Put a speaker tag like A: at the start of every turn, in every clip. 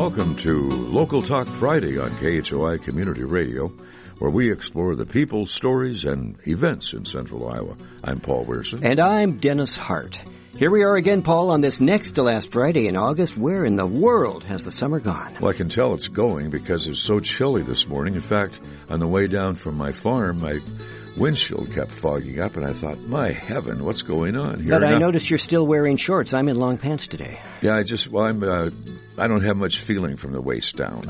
A: welcome to Local Talk Friday on KHOI Community Radio, where we explore the people, stories, and events in Central Iowa. I'm Paul Weirson.
B: And I'm Dennis Hart. Here we are again, Paul, on this next to last Friday in August. Where in the world has the summer gone?
A: Well, I can tell it's going because it's so chilly this morning. In fact, on the way down from my farm, my windshield kept fogging up, and I thought, my heaven, what's going on here?
B: But I noticed you're still wearing shorts. I'm in long pants today.
A: Yeah, I don't have much feeling from the waist down.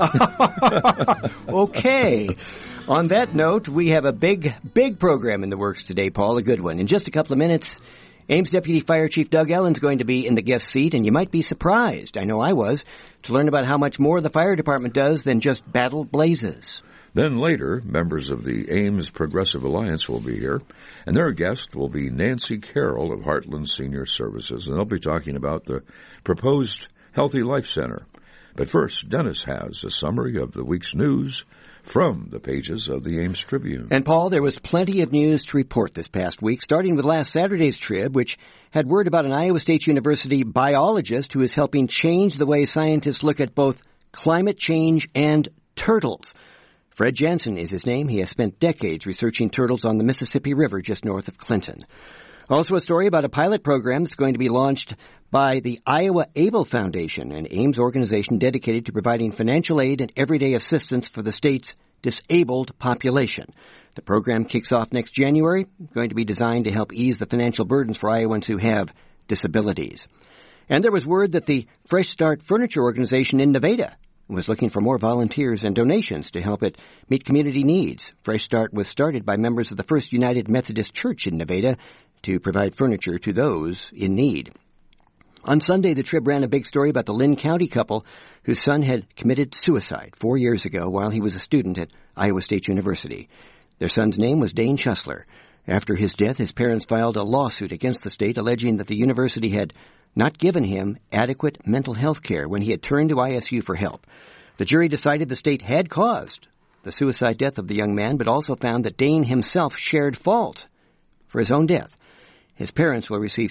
B: Okay. On that note, we have a big program in the works today, Paul, a good one. In just a couple of minutes, Ames Deputy Fire Chief Doug Ellen's going to be in the guest seat, and you might be surprised, I know I was, to learn about how much more the fire department does than just battle blazes.
A: Then later, members of the Ames Progressive Alliance will be here, and their guest will be Nancy Carroll of Heartland Senior Services, and they'll be talking about the proposed Healthy Life Center. But first, Dennis has a summary of the week's news from the pages of the Ames Tribune.
B: And, Paul, there was plenty of news to report this past week, starting with last Saturday's Trib, which had word about an Iowa State University biologist who is helping change the way scientists look at both climate change and turtles. Fred Jansen is his name. He has spent decades researching turtles on the Mississippi River just north of Clinton. Also a story about a pilot program that's going to be launched by the Iowa Able Foundation, an Ames organization dedicated to providing financial aid and everyday assistance for the state's disabled population. The program kicks off next January, going to be designed to help ease the financial burdens for Iowans who have disabilities. And there was word that the Fresh Start Furniture Organization in Nevada was looking for more volunteers and donations to help it meet community needs. Fresh Start was started by members of the First United Methodist Church in Nevada to provide furniture to those in need. On Sunday, the Trib ran a big story about the Lynn County couple whose son had committed suicide 4 years ago while he was a student at Iowa State University. Their son's name was Dane Schussler. After his death, his parents filed a lawsuit against the state alleging that the university had not given him adequate mental health care when he had turned to ISU for help. The jury decided the state had caused the suicide death of the young man, but also found that Dane himself shared fault for his own death. His parents will receive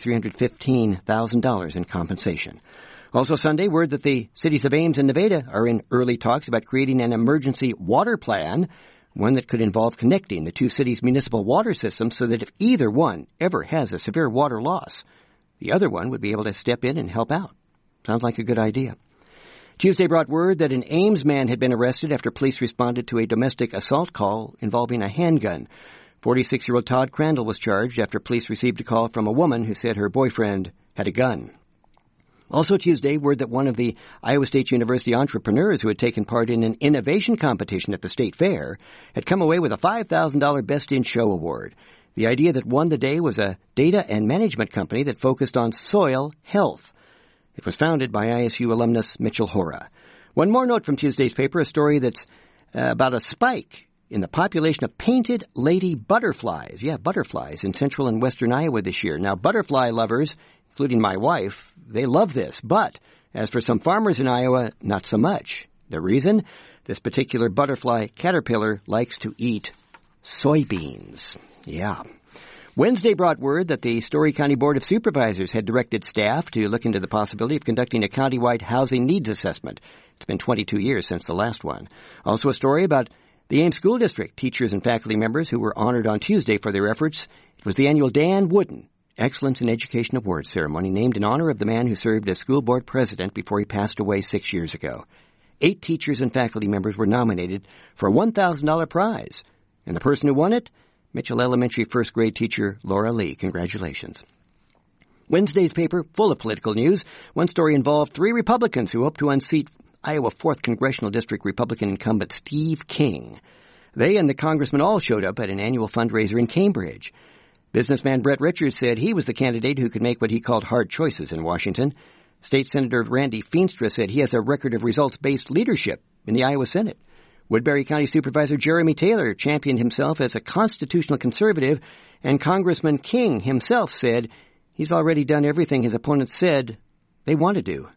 B: $315,000 in compensation. Also Sunday, word that the cities of Ames and Nevada are in early talks about creating an emergency water plan, one that could involve connecting the two cities' municipal water systems so that if either one ever has a severe water loss, the other one would be able to step in and help out. Sounds like a good idea. Tuesday brought word that an Ames man had been arrested after police responded to a domestic assault call involving a handgun. 46-year-old Todd Crandall was charged after police received a call from a woman who said her boyfriend had a gun. Also Tuesday, word that one of the Iowa State University entrepreneurs who had taken part in an innovation competition at the state fair had come away with a $5,000 Best in Show award. The idea that won the day was a data and management company that focused on soil health. It was founded by ISU alumnus Mitchell Hora. One more note from Tuesday's paper, a story that's about a spike in the population of painted lady butterflies. Yeah, butterflies in central and western Iowa this year. Now, butterfly lovers, including my wife, they love this. But as for some farmers in Iowa, not so much. The reason? This particular butterfly caterpillar likes to eat soybeans. Yeah. Wednesday brought word that the Story County Board of Supervisors had directed staff to look into the possibility of conducting a countywide housing needs assessment. It's been 22 years since the last one. Also a story about the Ames School District teachers and faculty members who were honored on Tuesday for their efforts. It was the annual Dan Wooden Excellence in Education Award ceremony named in honor of the man who served as school board president before he passed away 6 years ago. 8 teachers and faculty members were nominated for a $1,000 prize. And the person who won it? Mitchell Elementary first grade teacher Laura Lee. Congratulations. Wednesday's paper, full of political news. One story involved 3 Republicans who hope to unseat Iowa 4th Congressional District Republican incumbent Steve King. They and the congressman all showed up at an annual fundraiser in Cambridge. Businessman Brett Richards said he was the candidate who could make what he called hard choices in Washington. State Senator Randy Feenstra said he has a record of results-based leadership in the Iowa Senate. Woodbury County Supervisor Jeremy Taylor championed himself as a constitutional conservative, and Congressman King himself said he's already done everything his opponents said they want to do.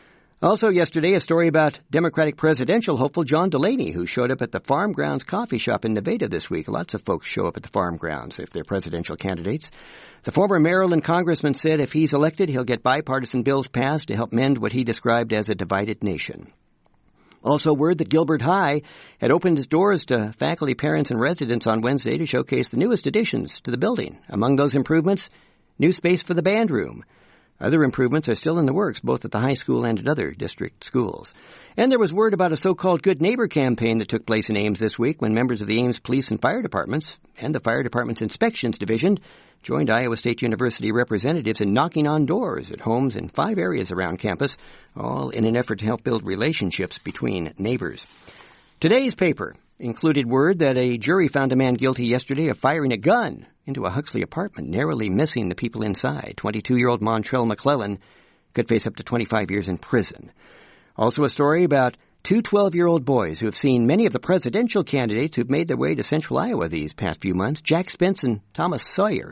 B: Also yesterday, a story about Democratic presidential hopeful John Delaney, who showed up at the Farm Grounds coffee shop in Nevada this week. Lots of folks show up at the Farm Grounds if they're presidential candidates. The former Maryland congressman said if he's elected, he'll get bipartisan bills passed to help mend what he described as a divided nation. Also word that Gilbert High had opened its doors to faculty, parents, and residents on Wednesday to showcase the newest additions to the building. Among those improvements, new space for the band room. Other improvements are still in the works, both at the high school and at other district schools. And there was word about a so-called Good Neighbor campaign that took place in Ames this week when members of the Ames Police and Fire Departments and the Fire Department's Inspections Division joined Iowa State University representatives in knocking on doors at homes in 5 areas around campus, all in an effort to help build relationships between neighbors. Today's paper included word that a jury found a man guilty yesterday of firing a gun into a Huxley apartment, narrowly missing the people inside. 22-year-old Montrell McClellan could face up to 25 years in prison. Also a story about 2 12-year-old boys who have seen many of the presidential candidates who've made their way to central Iowa these past few months. Jack Spence and Thomas Sauer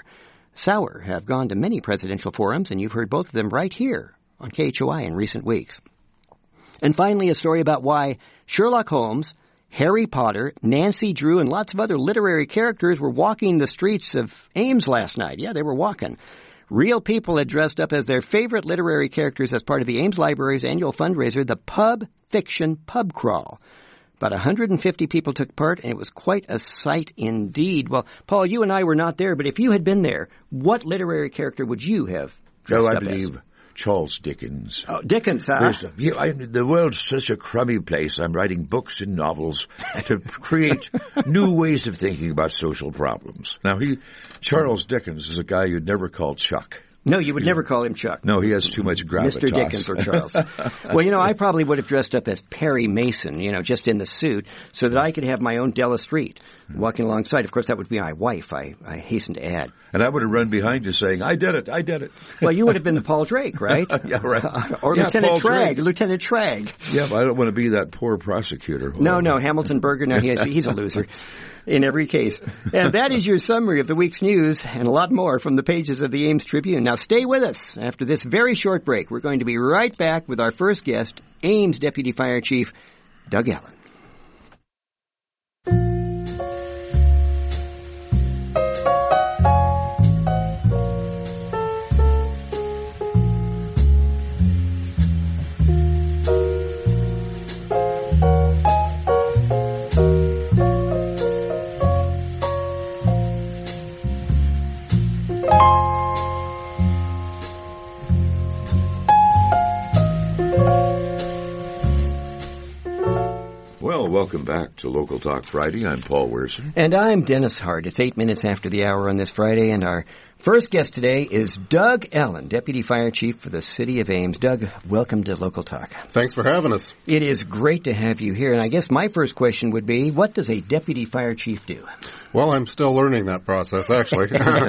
B: have gone to many presidential forums, and you've heard both of them right here on KHOI in recent weeks. And finally, a story about why Sherlock Holmes, Harry Potter, Nancy Drew, and lots of other literary characters were walking the streets of Ames last night. Yeah, they were walking. Real people had dressed up as their favorite literary characters as part of the Ames Library's annual fundraiser, the Pub Fiction Pub Crawl. About 150 people took part, and it was quite a sight indeed. Well, Paul, you and I were not there, but if you had been there, what literary character would you have dressed up as?
A: I believe Charles Dickens.
B: Oh, Dickens, huh?
A: The world's such a crummy place. I'm writing books and novels to create new ways of thinking about social problems. Now, Charles Dickens is a guy you'd never call Chuck.
B: No, you would never call him Chuck.
A: No, he has too much gravitas.
B: Mr. Dickens or Charles. Well, I probably would have dressed up as Perry Mason, just in the suit, so that I could have my own Della Street walking alongside. Of course, that would be my wife, I hasten to add.
A: And I would have run behind you saying, I did it.
B: Well, you would have been the Paul Drake, right?
A: Yeah, right.
B: Or Lieutenant Tragg. Lieutenant Tragg.
A: Yeah, but I don't want to be that poor prosecutor.
B: No, Hamilton Berger, no, he's a loser. In every case. And that is your summary of the week's news and a lot more from the pages of the Ames Tribune. Now stay with us. After this very short break, we're going to be right back with our first guest, Ames Deputy Fire Chief Doug Allen.
A: Welcome back to Local Talk Friday. I'm Paul Werson.
B: And I'm Dennis Hart. It's 8 minutes after the hour on this Friday, and our first guest today is Doug Allen, Deputy Fire Chief for the City of Ames. Doug, welcome to Local Talk.
C: Thanks for having us.
B: It is great to have you here, and I guess my first question would be, what does a Deputy Fire Chief do?
C: Well, I'm still learning that process, actually.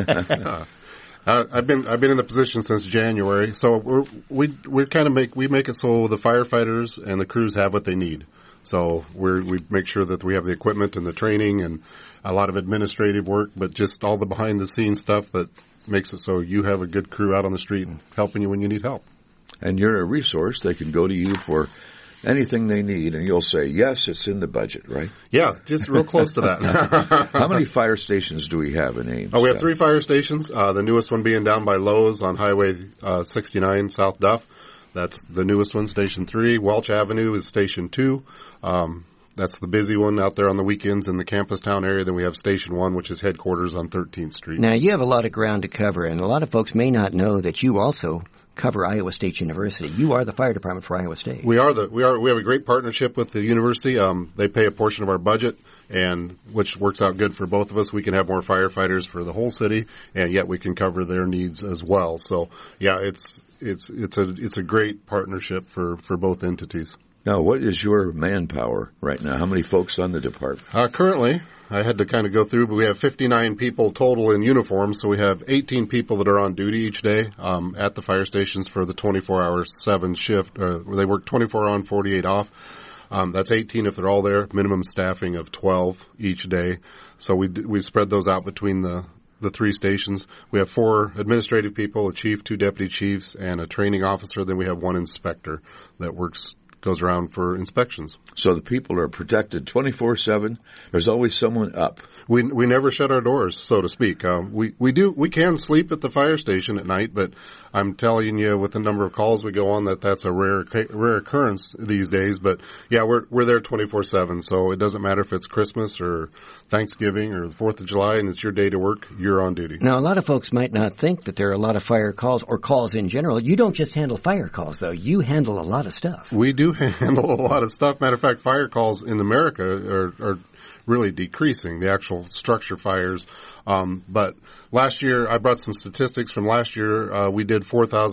C: I've been in the position since January, so we make it so the firefighters and the crews have what they need. So we make sure that we have the equipment and the training and a lot of administrative work, but just all the behind-the-scenes stuff that makes it so you have a good crew out on the street helping you when you need help.
A: And you're a resource. They can go to you for anything they need, and you'll say, yes, it's in the budget, right?
C: Yeah, just real close to that.
A: How many fire stations do we have in Ames?
C: We have 3 fire stations, the newest one being down by Lowe's on Highway 69, South Duff. That's the newest one, Station 3. Welch Avenue is Station 2. That's the busy one out there on the weekends in the campus town area. Then we have Station 1, which is headquarters on 13th Street.
B: Now, you have a lot of ground to cover, and a lot of folks may not know that you also cover Iowa State University. You are the fire department for Iowa State.
C: We have a great partnership with the university. They pay a portion of our budget, and which works out good for both of us. We can have more firefighters for the whole city, and yet we can cover their needs as well. So, yeah, it's a great partnership for both entities.
A: Now, what is your manpower right now? How many folks on the department?
C: Currently, I had to kind of go through, but we have 59 people total in uniform, so we have 18 people that are on duty each day at the fire stations for the 24-hour 7 shift. Where they work 24 on, 48 off. That's 18 if they're all there. Minimum staffing of 12 each day. So we spread those out between the 3 stations. We have 4 administrative people, a chief, 2 deputy chiefs, and a training officer. Then we have 1 inspector that goes around for inspections.
A: So the people are protected 24/7. There's always someone up.
C: We never shut our doors, so to speak. We can sleep at the fire station at night, but I'm telling you, with the number of calls we go on, that's a rare occurrence these days. But yeah, we're there 24/7. So it doesn't matter if it's Christmas or Thanksgiving or the 4th of July, and it's your day to work. You're on duty.
B: Now, a lot of folks might not think that there are a lot of fire calls or calls in general. You don't just handle fire calls, though. You handle a lot of stuff.
C: We do handle a lot of stuff. Matter of fact, fire calls in America are really decreasing, the actual structure fires. But last year, I brought some statistics from last year. We did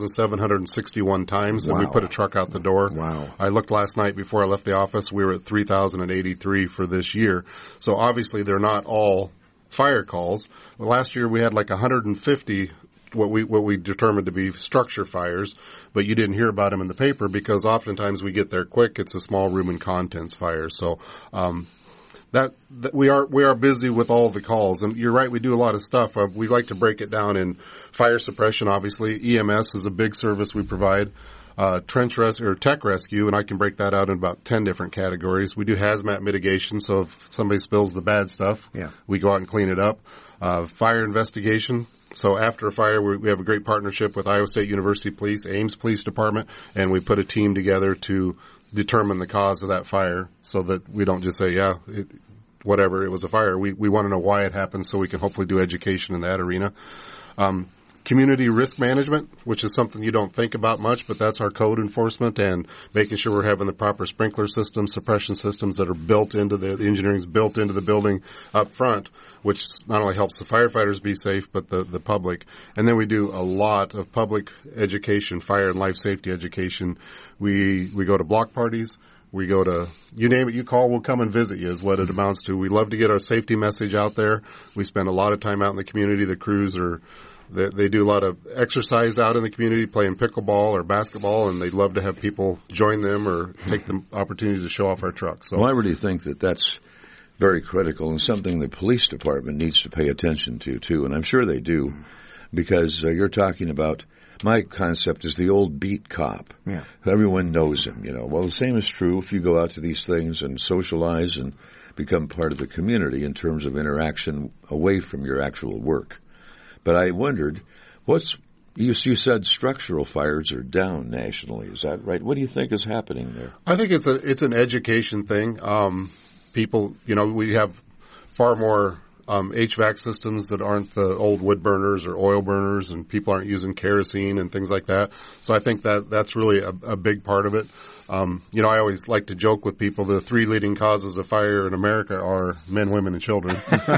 C: 4,761 times that we put a truck out the door.
B: Wow.
C: I looked last night before I left the office. We were at 3,083 for this year. So obviously, they're not all fire calls. Last year, we had like 150 what we determined to be structure fires, but you didn't hear about them in the paper because oftentimes we get there quick. It's a small room and contents fire. So that we are busy with all the calls, and you're right. We do a lot of stuff. We like to break it down in fire suppression. Obviously, EMS is a big service we provide. Trench rescue or tech rescue, and I can break that out in about 10 different categories. We do hazmat mitigation, so if somebody spills the bad stuff, we go out and clean it up. Fire investigation. So after a fire, we have a great partnership with Iowa State University Police, Ames Police Department, and we put a team together to determine the cause of that fire so that we don't just say, whatever, it was a fire. We want to know why it happened so we can hopefully do education in that arena. Community risk management, which is something you don't think about much, but that's our code enforcement and making sure we're having the proper sprinkler systems, suppression systems that are built into the engineering's built into the building up front, which not only helps the firefighters be safe, but the public. And then we do a lot of public education, fire and life safety education. We go to block parties. We go to, you name it, you call, we'll come and visit you is what it amounts to. We love to get our safety message out there. We spend a lot of time out in the community. The crews they do a lot of exercise out in the community, playing pickleball or basketball, and they'd love to have people join them or take the opportunity to show off our trucks. So,
A: well, I really think that that's very critical and something the police department needs to pay attention to, too, and I'm sure they do, because you're talking about, my concept is the old beat cop.
B: Yeah.
A: Everyone knows him, Well, the same is true if you go out to these things and socialize and become part of the community in terms of interaction away from your actual work. But I wondered, you said structural fires are down nationally. Is that right? What do you think is happening there?
C: I think it's an education thing. People, we have far more HVAC systems that aren't the old wood burners or oil burners, and people aren't using kerosene and things like that. So I think that's really a big part of it. I always like to joke with people, the 3 leading causes of fire in America are men, women, and children.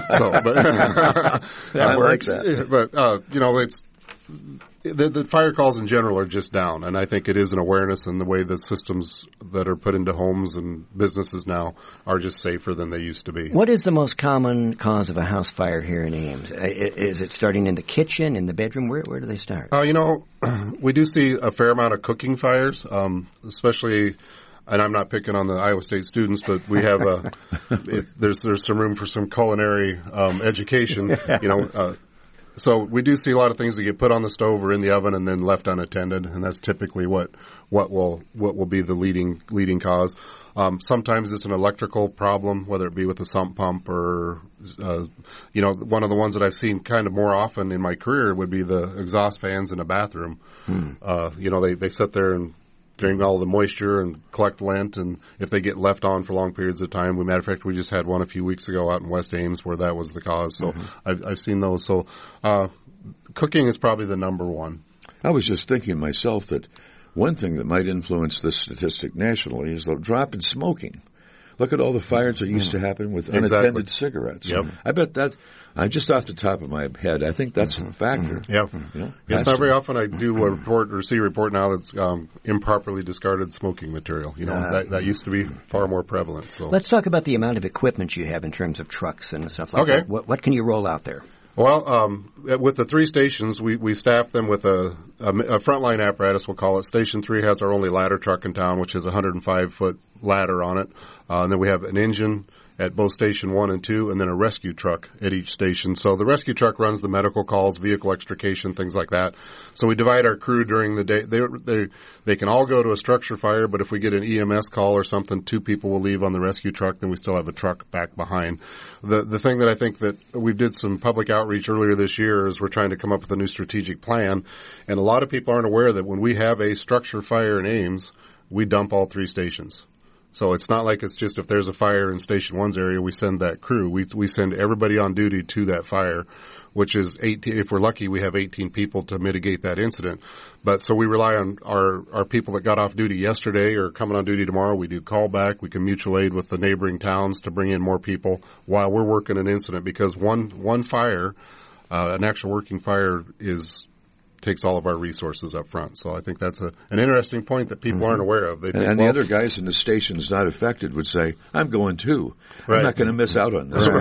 C: It's the fire calls in general are just down, and I think it is an awareness in the way the systems that are put into homes and businesses now are just safer than they used to be.
B: What is the most common cause of a house fire here in Ames? Is it starting in the kitchen, in the bedroom? Where do they start?
C: We do see a fair amount of cooking fires, especially. And I'm not picking on the Iowa State students, but we have there's some room for some culinary education. So we do see a lot of things that get put on the stove or in the oven and then left unattended, and that's typically what will be the leading cause. Sometimes it's an electrical problem, whether it be with a sump pump or one of the ones that I've seen kind of more often in my career would be the exhaust fans in a bathroom. They sit there and drain all the moisture and collect lint, and if they get left on for long periods of time, matter of fact, we just had one a few weeks ago out in West Ames where that was the cause. So I've seen those. So cooking is probably the number one.
A: I was just thinking myself that one thing that might influence this statistic nationally is the drop in smoking. Look at all the fires that used to happen with unattended cigarettes.
C: Yep.
A: I bet that, just off the top of my head, I think that's a factor.
C: Yeah. It's not very often I do a report or see a report now that's improperly discarded smoking material. That used to be far more prevalent. So
B: let's talk about the amount of equipment you have in terms of trucks and stuff like that. What can you roll out there?
C: Well, with the 3 stations, we staff them with a frontline apparatus, we'll call it. Station 3 has our only ladder truck in town, which is a 105-foot ladder on it. And then we have an engine at both Station 1 and 2, and then a rescue truck at each station. So the rescue truck runs the medical calls, vehicle extrication, things like that. So we divide our crew during the day. They can all go to a structure fire, but if we get an EMS call or something, 2 people will leave on the rescue truck, then we still have a truck back behind. The thing that I think that we did some public outreach earlier this year is we're trying to come up with a new strategic plan, and a lot of people aren't aware that when we have a structure fire in Ames, we dump all 3 stations. So it's not like it's just if there's a fire in Station 1's area, we send that crew. We send everybody on duty to that fire, which is 18. If we're lucky, we have 18 people to mitigate that incident. But so we rely on our people that got off duty yesterday or coming on duty tomorrow. We do callback. We can mutual aid with the neighboring towns to bring in more people while we're working an incident, because one fire, an actual working fire, takes all of our resources up front. So I think that's an interesting point that people aren't aware of. They think,
A: and the other guys in the stations not affected would say, I'm going too.
C: Right.
A: I'm not going to miss out on this.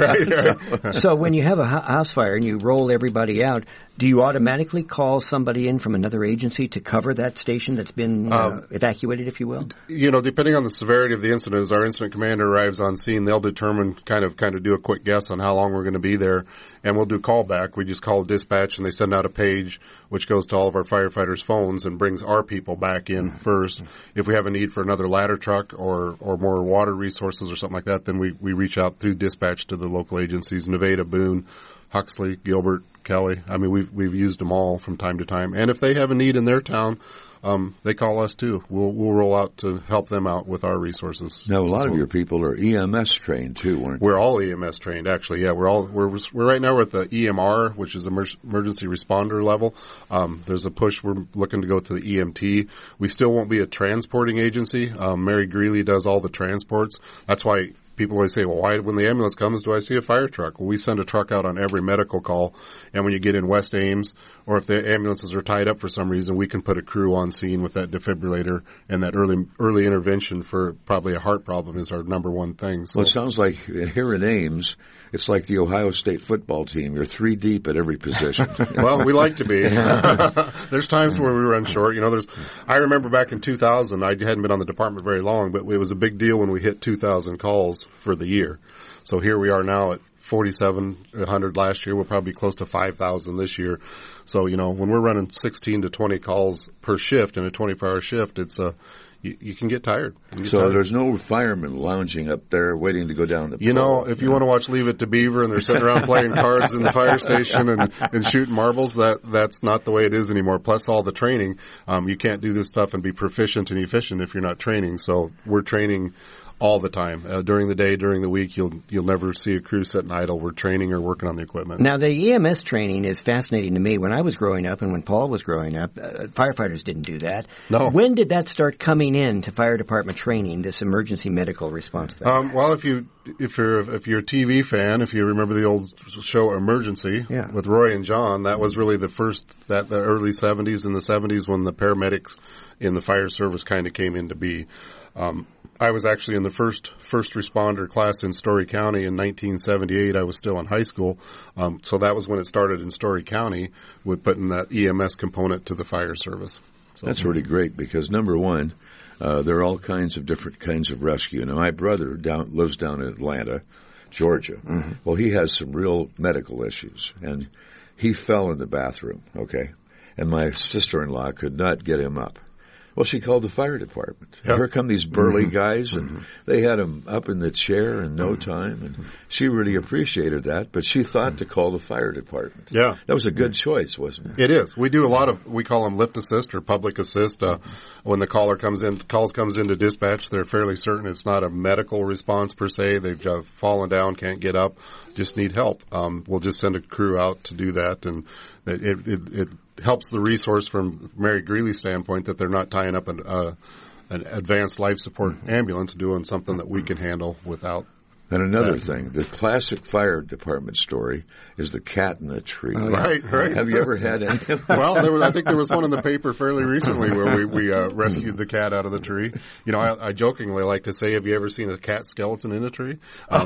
C: Right.
B: So when you have a house fire and you roll everybody out, do you automatically call somebody in from another agency to cover that station that's been evacuated, if you will?
C: Depending on the severity of the incident, as our incident commander arrives on scene, they'll determine kind of do a quick guess on how long we're going to be there, and we'll do callback. We just call dispatch, and they send out a page which goes to all of our firefighters' phones and brings our people back in first. If we have a need for another ladder truck or more water resources or something like that, then we reach out through dispatch to the local agencies, Nevada, Boone, Huxley, Gilbert, Kelly. I mean, we've used them all from time to time. And if they have a need in their town, they call us too. We'll roll out to help them out with our resources.
A: Now, a lot of your people are EMS trained too, weren't they?
C: We're all EMS trained, actually. Yeah, we're right now we're at the EMR, which is emergency responder level. There's a push. We're looking to go to the EMT. We still won't be a transporting agency. Mary Greeley does all the transports. That's why people always say, well, why, when the ambulance comes, do I see a fire truck? Well, we send a truck out on every medical call, and when you get in West Ames, or if the ambulances are tied up for some reason, we can put a crew on scene with that defibrillator, and that early intervention for probably a heart problem is our number one thing. So.
A: Well, it sounds like here in Ames, it's like the Ohio State football team. You're 3 deep at every position.
C: Well, we like to be. There's times where we run short. I remember back in 2000, I hadn't been on the department very long, but it was a big deal when we hit 2,000 calls for the year. So here we are now at 4,700 last year. We'll probably be close to 5,000 this year. So, when we're running 16 to 20 calls per shift in a 24-hour shift, it's you can get tired.
A: There's no firemen lounging up there waiting to go down the pole.
C: If you want to watch Leave It to Beaver and they're sitting around playing cards in the fire station and shooting marbles, that's not the way it is anymore. Plus all the training. You can't do this stuff and be proficient and efficient if you're not training. So we're training all the time. During the day, during the week, you'll never see a crew sitting idle. We're training or working on the equipment.
B: Now, the EMS training is fascinating to me. When I was growing up and when Paul was growing up, firefighters didn't do that.
C: No.
B: When did that start coming in to fire department training, this emergency medical response thing?
C: Well, if you're a TV fan, if you remember the old show Emergency with Roy and John, that was really the early 70s and the 70s when the paramedics in the fire service kind of came into be. I was actually in the first responder class in Story County in 1978. I was still in high school. So that was when it started in Story County with putting that EMS component to the fire service. So.
A: That's really great because, number one, there are all kinds of different kinds of rescue. Now, my brother lives down in Atlanta, Georgia. Mm-hmm. Well, he has some real medical issues, and he fell in the bathroom, okay? And my sister-in-law could not get him up. Well, she called the fire department. Yep. Here come these burly guys, and they had him up in the chair in no time. And she really appreciated that, but she thought to call the fire department.
C: Yeah.
A: That was a good choice, wasn't it?
C: It is. We do a lot of, we call them lift assist or public assist. When the calls comes into dispatch, they're fairly certain it's not a medical response per se. They've fallen down, can't get up, just need help. We'll just send a crew out to do that, and it helps the resource from Mary Greeley's standpoint that they're not tying up an advanced life support ambulance doing something that we can handle without.
A: And another thing, the classic fire department story is the cat in the tree.
C: Oh, right.
A: Have you ever had any?
C: Well, I think there was one in the paper fairly recently where we rescued the cat out of the tree. I jokingly like to say, have you ever seen a cat skeleton in a tree?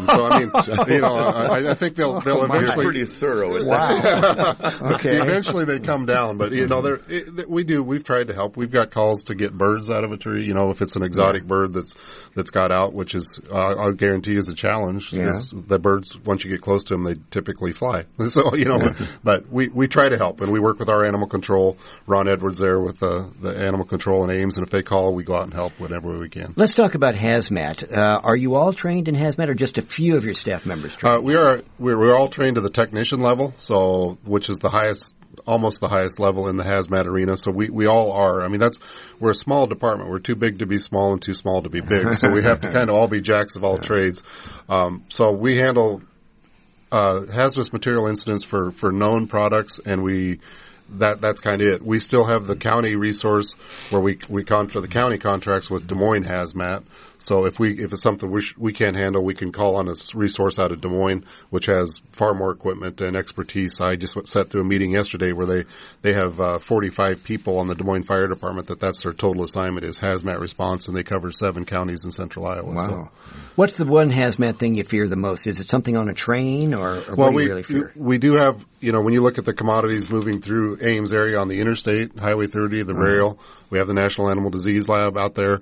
C: I think they'll eventually.
A: Pretty thorough.
B: Wow. Okay.
C: Eventually they come down, but we've tried to help. We've got calls to get birds out of a tree. If it's an exotic bird that's got out, which is I'll guarantee is a challenge. Because the birds, once you get close to them, they typically fly. So, but we try to help, and we work with our animal control. Ron Edwards there with the animal control and Ames, and if they call, we go out and help whenever we can.
B: Let's talk about hazmat. Are you all trained in hazmat, or just a few of your staff members trained?
C: We're all trained to the technician level, so which is almost the highest level in the hazmat arena. So we all are. I mean, we're a small department. We're too big to be small and too small to be big. So we have to kind of all be jacks of all trades. So we handle hazardous material incidents for known products, and that's kind of it. We still have the county resource where the county contracts with Des Moines Hazmat. So if it's something we can't handle, we can call on a resource out of Des Moines, which has far more equipment and expertise. I just sat through a meeting yesterday where they have 45 people on the Des Moines Fire Department that's their total assignment is hazmat response, and they cover 7 counties in central Iowa.
B: Wow.
C: So.
B: What's the one hazmat thing you fear the most? Is it something on a train, or what do you really fear?
C: We do have, when you look at the commodities moving through Ames area on the interstate, Highway 30, the rail, we have the National Animal Disease Lab out there.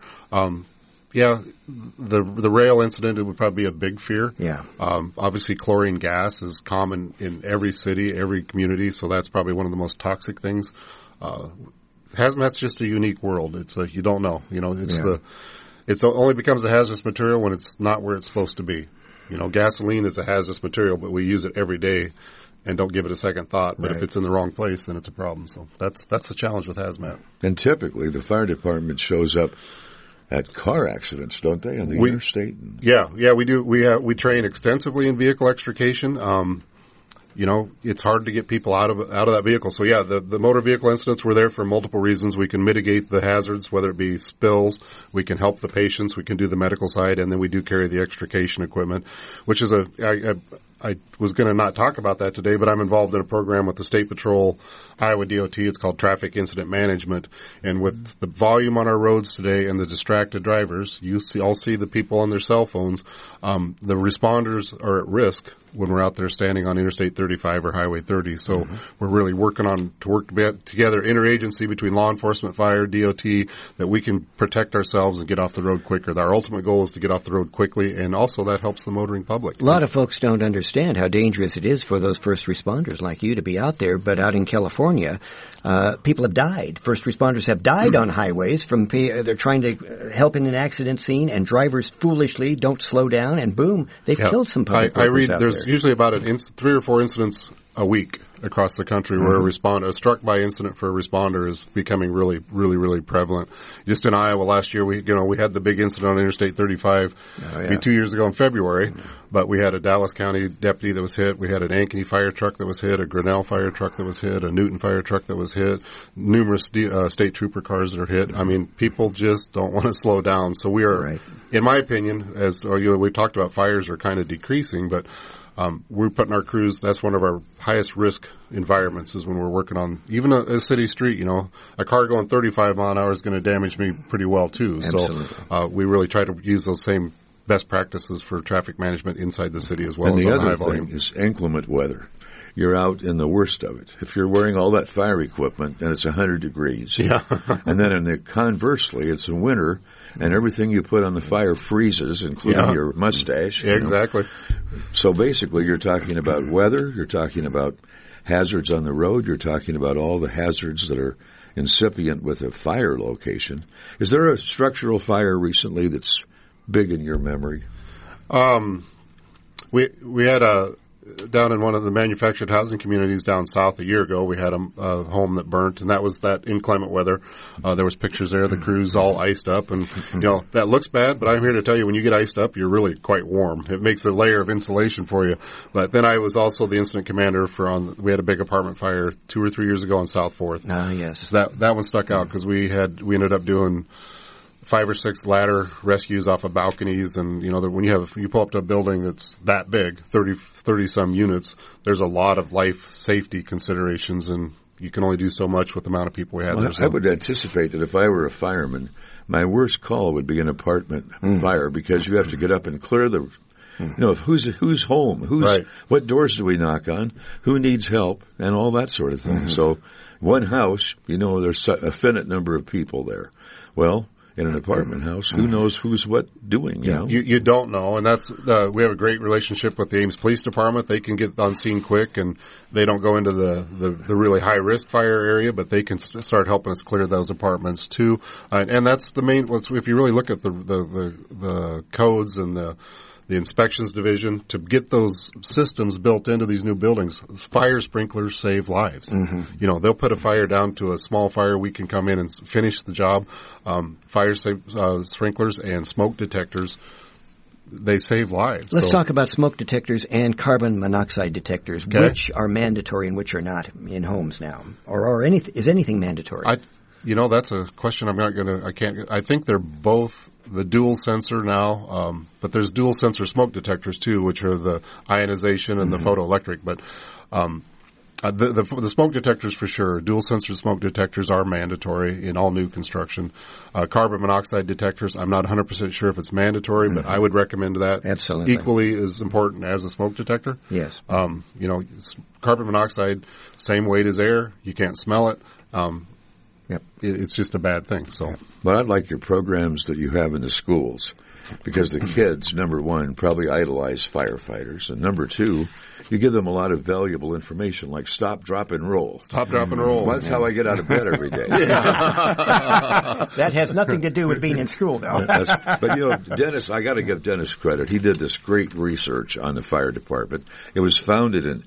C: The rail incident, it would probably be a big fear.
B: Yeah.
C: Obviously, chlorine gas is common in every city, every community, so that's probably one of the most toxic things. Hazmat's just a unique world. It's you don't know. It only becomes a hazardous material when it's not where it's supposed to be. Gasoline is a hazardous material, but we use it every day and don't give it a second thought. But if it's in the wrong place, then it's a problem. So that's the challenge with hazmat.
A: And typically, the fire department shows up at car accidents, don't they, on the interstate?
C: Yeah, we do. We train extensively in vehicle extrication. It's hard to get people out of that vehicle. So the motor vehicle incidents were there for multiple reasons. We can mitigate the hazards, whether it be spills. We can help the patients. We can do the medical side, and then we do carry the extrication equipment, which is I was going to not talk about that today, but I'm involved in a program with the State Patrol, Iowa DOT. It's called Traffic Incident Management. And with the volume on our roads today and the distracted drivers, I'll see the people on their cell phones. The responders are at risk when we're out there standing on Interstate 35 or Highway 30. So we're really working to work together, interagency between law enforcement, fire, DOT, that we can protect ourselves and get off the road quicker. Our ultimate goal is to get off the road quickly, and also that helps the motoring public.
B: A lot of folks don't understand how dangerous it is for those first responders like you to be out there, but out in California, people have died. First responders have died on highways they're trying to help in an accident scene, and drivers foolishly don't slow down, and boom, they've killed some public workers out there.
C: There's usually about 3 or 4 incidents a week across the country where a struck by incident for a responder is becoming really, really, really prevalent. Just in Iowa last year, we had the big incident on Interstate 35 2 years ago in February, but we had a Dallas County deputy that was hit. We had an Ankeny fire truck that was hit, a Grinnell fire truck that was hit, a Newton fire truck that was hit, numerous state trooper cars that are hit. I mean, people just don't want to slow down. So we are, in my opinion, we talked about, fires are kind of decreasing, but we're putting our crews, that's one of our highest risk environments is when we're working on even a city street. A car going 35 mile an hour is going to damage me pretty well too.
B: Absolutely.
C: So we really try to use those same best practices for traffic management inside the city as well.
A: And
C: as
A: the
C: on
A: other
C: high volume
A: thing is inclement weather. You're out in the worst of it. If you're wearing all that fire equipment, then it's 100 degrees.
C: Yeah.
A: And then conversely, it's in winter, and everything you put on the fire freezes, including your mustache.
C: Exactly.
A: So basically, you're talking about weather, you're talking about hazards on the road, you're talking about all the hazards that are incipient with a fire location. Is there a structural fire recently that's big in your memory?
C: We had down in one of the manufactured housing communities down south a year ago, we had a home that burnt, and that was that inclement weather. There was pictures there, the crews all iced up, and that looks bad, but I'm here to tell you, when you get iced up, you're really quite warm. It makes a layer of insulation for you. But then I was also the incident commander we had a big apartment fire 2 or 3 years ago on South 4th.
B: Yes.
C: So that one stuck out because we ended up doing 5 or 6 ladder rescues off of balconies, and when you pull up to a building that's that big, 30 some units, there's a lot of life safety considerations, and you can only do so much with the amount of people we had there.
A: I would anticipate that if I were a fireman, my worst call would be an apartment fire, because you have to get up and clear the who's home, what doors do we knock on, who needs help, and all that sort of thing. So one house, there's a finite number of people there. Well, in an apartment house, who knows who's what doing, you know?
C: You don't know, and that's we have a great relationship with the Ames Police Department. They can get on scene quick, and they don't go into the really high-risk fire area, but they can start helping us clear those apartments, too. And that's the main, if you really look at the codes and the inspections division, to get those systems built into these new buildings, fire sprinklers save lives. Mm-hmm. You know, they'll put a fire down to a small fire. We can come in and finish the job. Fire sprinklers and smoke detectors, they save lives.
B: Let's talk about smoke detectors and carbon monoxide detectors,
C: okay,
B: which are mandatory and which are not in homes now. Or is anything mandatory?
C: That's a question I think they're both the dual sensor now, but there's dual sensor smoke detectors too, which are the ionization and the photoelectric. But the smoke detectors for sure, dual sensor smoke detectors are mandatory in all new construction. Carbon monoxide detectors, I'm not 100% sure if it's mandatory, but I would recommend that.
B: Absolutely.
C: Equally as important as a smoke detector.
B: Yes.
C: Carbon monoxide, same weight as air. You can't smell it.
B: Yep.
C: It's just a bad thing. So,
A: But I like your programs that you have in the schools, because the kids, number one, probably idolize firefighters, and number two, you give them a lot of valuable information, like stop, drop, and roll.
C: Stop, drop, and roll.
A: Well, that's how I get out of bed every day.
B: That has nothing to do with being in school, though.
A: But Dennis, I got to give Dennis credit. He did this great research on the fire department. It was founded in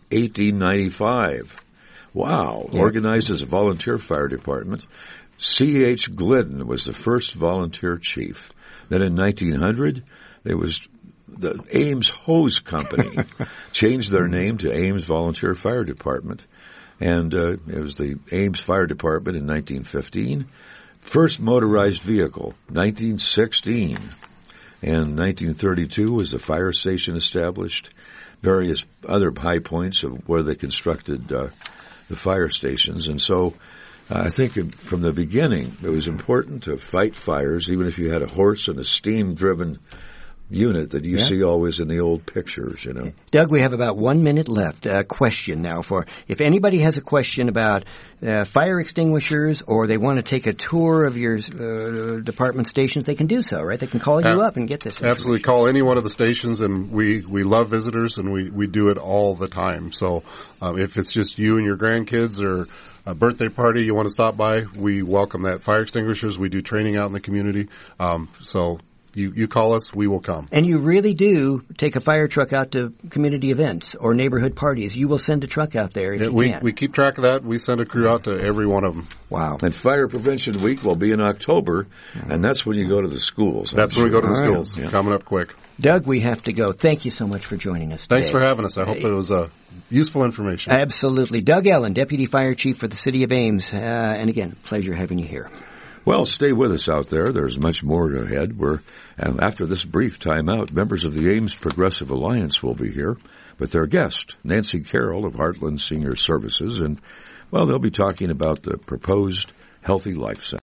A: 1895. Wow. Yeah. Organized as a volunteer fire department. C.H. Glidden was the first volunteer chief. Then in 1900, there was the Ames Hose Company changed their name to Ames Volunteer Fire Department. And it was the Ames Fire Department in 1915. First motorized vehicle, 1916. And 1932 was the fire station established. Various other high points of where they constructed the fire stations. And so I think from the beginning it was important to fight fires, even if you had a horse and a steam-driven unit that you see always in the old pictures, you know.
B: Doug, we have about 1 minute left. A question now for if anybody has a question about fire extinguishers or they want to take a tour of your department stations, they can do so, right? They can call you up and get this information.
C: Absolutely. Call any one of the stations, and we love visitors, and we do it all the time. So if it's just you and your grandkids or a birthday party you want to stop by, we welcome that. Fire extinguishers, we do training out in the community. So you call us, we will come.
B: And you really do take a fire truck out to community events or neighborhood parties. You will send a truck out there if you can.
C: We keep track of that. We send a crew out to every one of them.
B: Wow.
A: And Fire Prevention Week will be in October, and that's when you go to the schools.
C: That's when we go to the schools. Yeah. Coming up quick.
B: Doug, we have to go. Thank you so much for joining us today.
C: Thanks for having us. I hope it was useful information.
B: Absolutely. Doug Ellen, Deputy Fire Chief for the City of Ames. And again, pleasure having you here.
A: Well, stay with us out there. There's much more ahead. After this brief timeout, members of the Ames Progressive Alliance will be here with their guest, Nancy Carroll of Heartland Senior Services. And, well, they'll be talking about the proposed Healthy Life Center.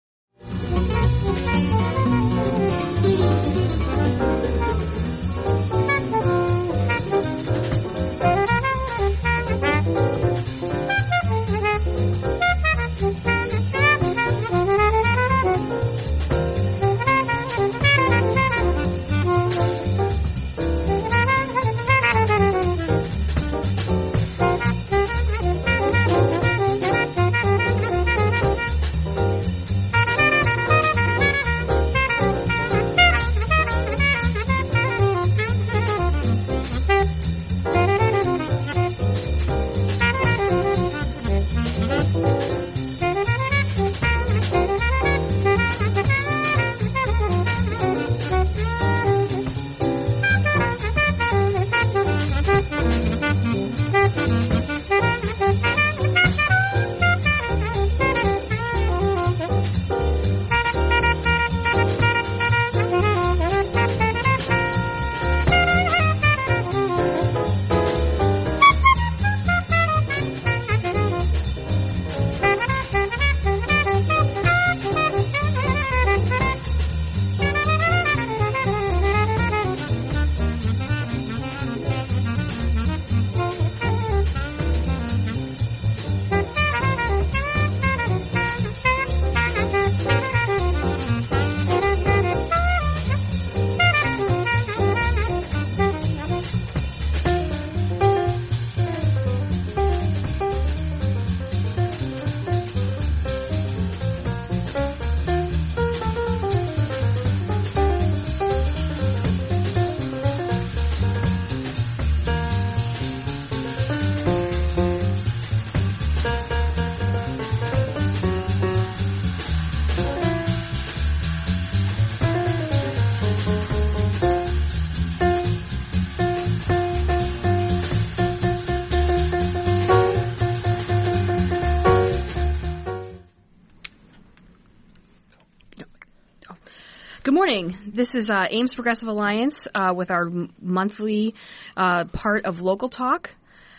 D: Good morning. This is Ames Progressive Alliance with our monthly part of Local Talk.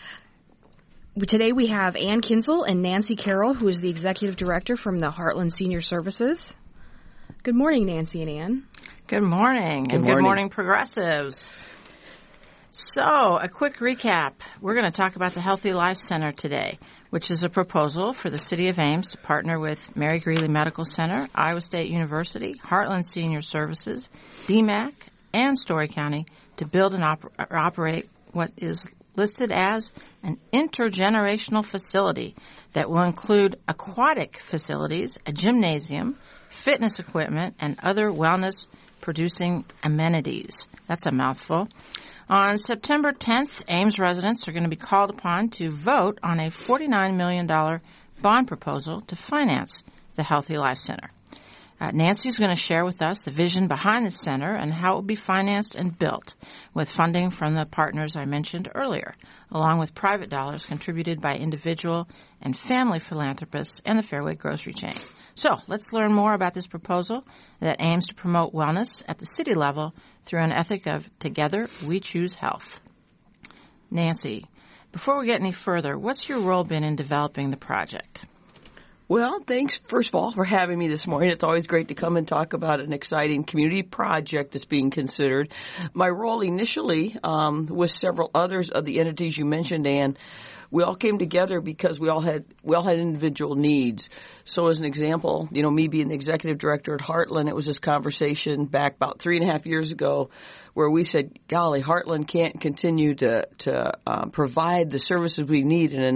D: Today we have Ann Kinzel and Nancy Carroll, who is the Executive Director from the Heartland Senior Services. Good morning, Nancy and Ann.
E: Good morning. Good morning, Progressives. So, a quick recap. We're going to talk about the Healthy Life Center today, which is a proposal for the City of Ames to partner with Mary Greeley Medical Center, Iowa State University, Heartland Senior Services, DMAC, and Story County to build and operate what is listed as an intergenerational facility that will include aquatic facilities, a gymnasium, fitness equipment, and other wellness-producing amenities. That's a mouthful. On September 10th, Ames residents are going to be called upon to vote on a $49 million bond proposal to finance the Healthy Life Center. Nancy is going to share with us the vision behind the center and how it will be financed and built with funding from the partners I mentioned earlier, along with private dollars contributed by individual and family philanthropists and the Fairway grocery chain. So let's learn more about this proposal that aims to promote wellness at the city level through an ethic of Together We Choose Health. Nancy, before we get any further, what's your role been in developing the project?
F: Well, thanks, first of all, for having me this morning. It's always great to come and talk about an exciting community project that's being considered. My role initially with several others of the entities you mentioned, Ann, we all came together because we all had individual needs. So as an example, me being the executive director at Heartland, it was this conversation back about 3.5 years ago where we said, golly, Heartland can't continue to provide the services we need in a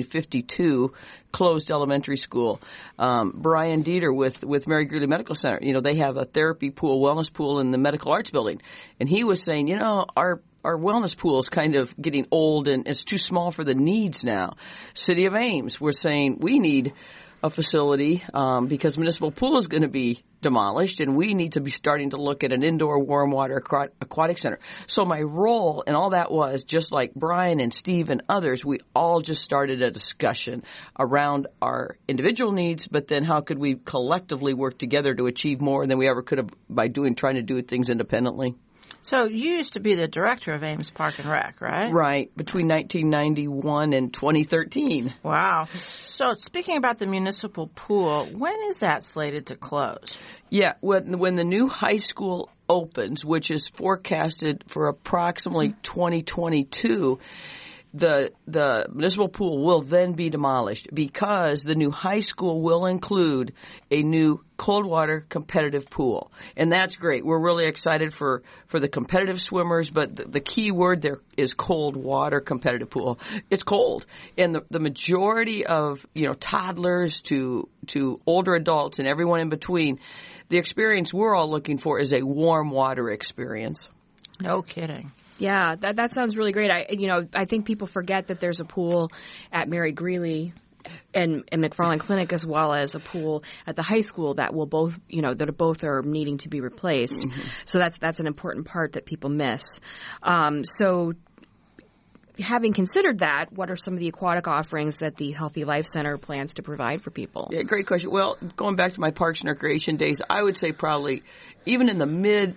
F: 1952 closed elementary school. Brian Dieter with Mary Greeley Medical Center, they have a therapy pool, wellness pool in the medical arts building. And he was saying, our wellness pool is kind of getting old and it's too small for the needs now. City of Ames, we're saying we need a facility because municipal pool is going to be demolished and we need to be starting to look at an indoor warm water aquatic center. So my role and all that was, just like Brian and Steve and others, we all just started a discussion around our individual needs, but then how could we collectively work together to achieve more than we ever could have by trying to do things independently.
E: So you used to be the director of Ames Park and Rec, right?
F: Right, between 1991 and 2013.
E: Wow. So speaking about the municipal pool, when is that slated to close?
F: Yeah, when the new high school opens, which is forecasted for approximately 2022, the municipal pool will then be demolished because the new high school will include a new cold water competitive pool. And that's great. We're really excited for the competitive swimmers, but the key word there is cold water competitive pool. It's cold. And the majority of, toddlers to older adults and everyone in between, the experience we're all looking for is a warm water experience.
E: No kidding.
D: Yeah, that sounds really great. I think people forget that there's a pool at Mary Greeley and McFarland Clinic, as well as a pool at the high school that will both are needing to be replaced. Mm-hmm. So that's an important part that people miss. So having considered that, what are some of the aquatic offerings that the Healthy Life Center plans to provide for people?
F: Yeah, great question. Well, going back to my Parks and Recreation days, I would say probably even in the mid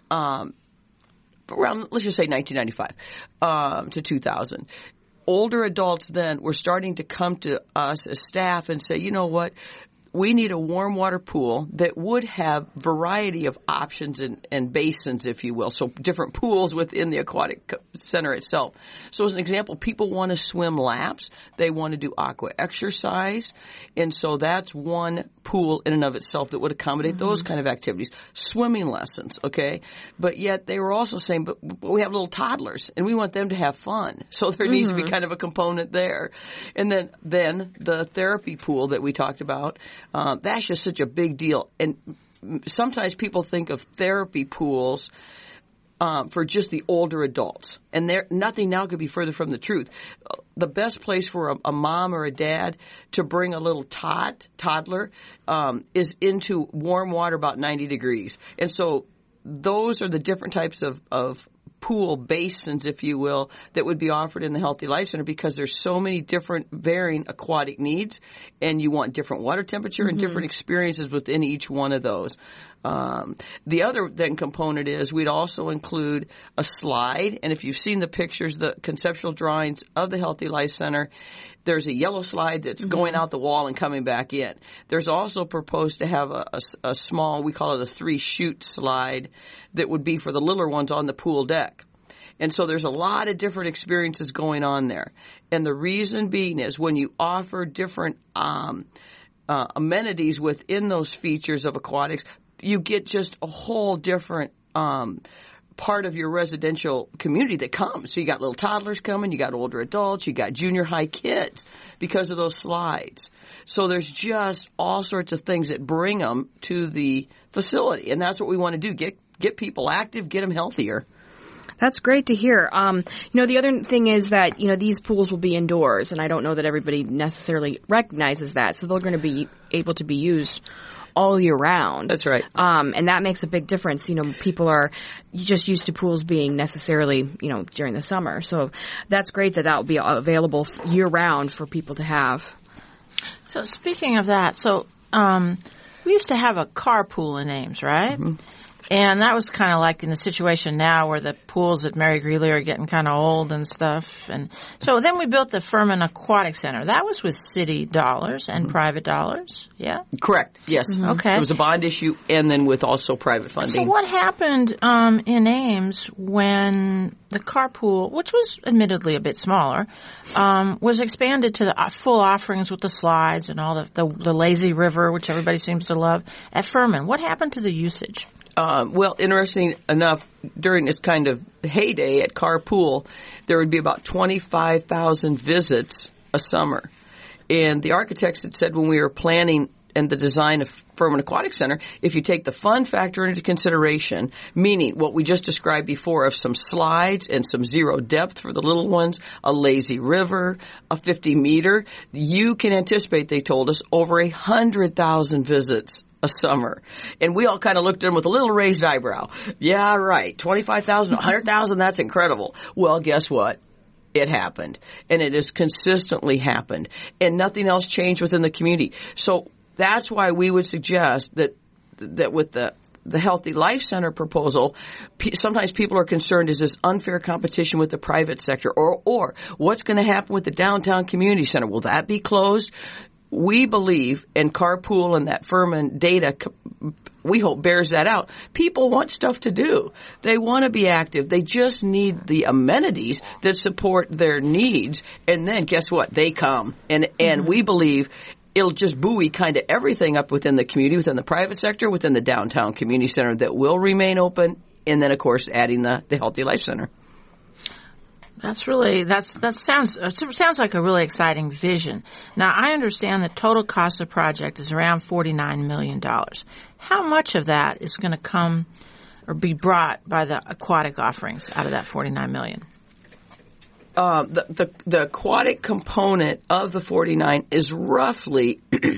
F: around, let's just say 1995 to 2000. Older adults then were starting to come to us as staff and say, you know what, we need a warm water pool that would have variety of options and basins, if you will. So different pools within the aquatic center itself. So as an example, people want to swim laps. They want to do aqua exercise. And so that's one pool in and of itself that would accommodate those kind of activities. Swimming lessons, okay? But yet they were also saying, but we have little toddlers and we want them to have fun. So there needs to be kind of a component there. And then the therapy pool that we talked about, that's just such a big deal. And sometimes people think of therapy pools for just the older adults. And nothing now could be further from the truth. The best place for a mom or a dad to bring a little toddler is into warm water about 90 degrees. And so those are the different types of pool basins, if you will, that would be offered in the Healthy Life Center, because there's so many different varying aquatic needs, and you want different water temperature and different experiences within each one of those. The other then component is we'd also include a slide, and if you've seen the pictures, the conceptual drawings of the Healthy Life Center, there's a yellow slide that's going out the wall and coming back in. There's also proposed to have a small, we call it a 3-chute slide, that would be for the littler ones on the pool deck. And so there's a lot of different experiences going on there. And the reason being is when you offer different amenities within those features of aquatics, you get just a whole different part of your residential community that comes. So you got little toddlers coming, you got older adults, you got junior high kids because of those slides. So there's just all sorts of things that bring them to the facility, and that's what we want to do, get people active, get them healthier.
D: That's great to hear. The other thing is that, these pools will be indoors, and I don't know that everybody necessarily recognizes that, so they're going to be able to be used all year round.
F: That's right.
D: And that makes a big difference. People are just used to pools being necessarily, during the summer. So that's great that will be available year round for people to have.
E: So speaking of that, we used to have a carpool in Ames, right? Mm-hmm. And that was kind of like in the situation now where the pools at Mary Greeley are getting kind of old and stuff. And so then we built the Furman Aquatic Center. That was with city dollars and private dollars, yeah?
F: Correct, yes.
E: Mm-hmm. Okay.
F: It was a bond issue and then with also private funding.
E: So what happened in Ames when the carpool, which was admittedly a bit smaller, was expanded to the full offerings with the slides and all the lazy river, which everybody seems to love, at Furman? What happened to the usage?
F: Well, interesting enough, during its kind of heyday at Carpool, there would be about 25,000 visits a summer. And the architects had said when we were planning and the design of Furman Aquatic Center, if you take the fun factor into consideration, meaning what we just described before of some slides and some zero depth for the little ones, a lazy river, a 50-meter, you can anticipate, they told us, over 100,000 visits a summer. And we all kind of looked at them with a little raised eyebrow. Yeah, right. 25,000, 100,000, that's incredible. Well, guess what? It happened. And it has consistently happened. And nothing else changed within the community. So that's why we would suggest that with the Healthy Life Center proposal, sometimes people are concerned, is this unfair competition with the private sector? Or what's going to happen with the downtown community center? Will that be closed? We believe, and Carpool and that Furman data, we hope bears that out. People want stuff to do. They want to be active. They just need the amenities that support their needs. And then guess what? They come. And we believe it'll just buoy kind of everything up within the community, within the private sector, within the downtown community center that will remain open. And then, of course, adding the Healthy Life Center.
E: That sounds like a really exciting vision. Now, I understand the total cost of the project is around $49 million. How much of that is going to come or be brought by the aquatic offerings out of that $49 million?
F: The aquatic component of the 49 is roughly,